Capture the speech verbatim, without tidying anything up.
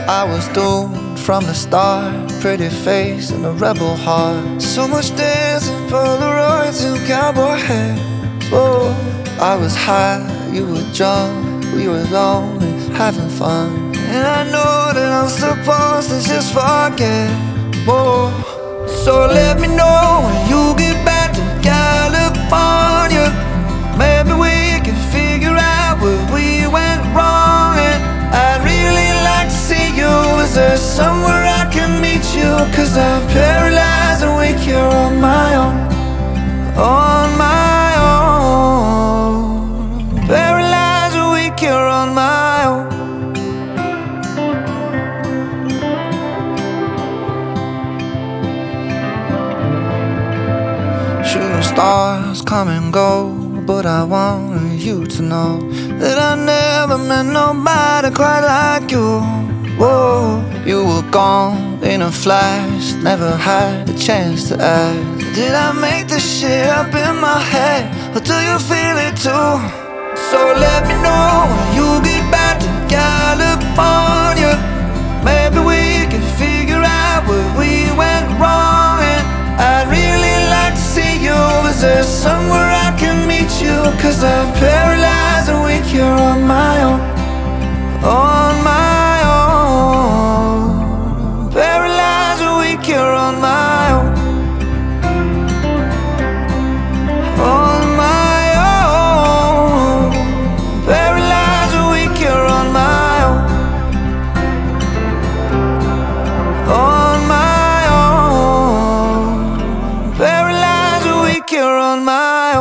I was doomed from the start. Pretty face and a rebel heart. So much dancing, Polaroids and cowboy hats. Whoa. I was high, you were drunk. We were lonely, having fun. And I know that I'm supposed to just forget. Whoa. So let me know when you get back to California. Maybe we can figure out where we went wrong. And I'd really like to see you. Is there somewhere I can meet you? Cause I'm paralyzed and weak here on my own. On my own. Paralyzed and weak here on my own. Shooting stars come and go, but I want you to know that I never met nobody quite like you. Whoa, you were gone in a flash, never had the chance to ask. Did I make this shit up in my head, or do you feel it too? So let me know when you get back to California. Maybe we can figure out where we went wrong. And I'd really like to see you. Is there somewhere I can meet you? Cause I'm paralyzed and weak here on my own. On my own. Paralyzed and weak here on my own. On my own. Paralyzed and weak here on my own. On my own. Paralyzed and weak here on my own.